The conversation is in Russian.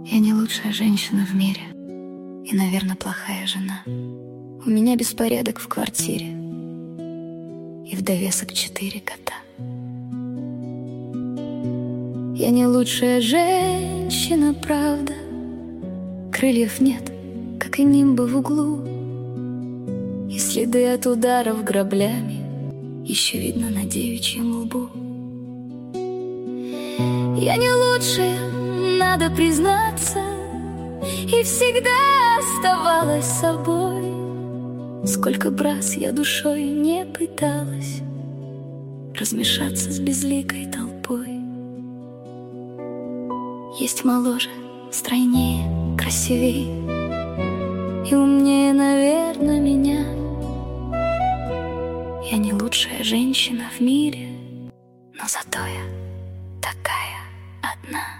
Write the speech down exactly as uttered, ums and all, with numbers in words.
Я не лучшая женщина в мире и, наверное, плохая жена. У меня беспорядок в квартире и в довесок четыре кота. Я не лучшая женщина, правда. Крыльев нет, как и нимба в углу, и следы от ударов граблями еще видно на девичьем лбу. Я не лучшая, надо признаться, и всегда оставалась собой. Сколько б раз я душой не пыталась размешаться с безликой толпой. Есть моложе, стройнее, красивее и умнее, наверное, меня. Я не лучшая женщина в мире, но зато я такая одна.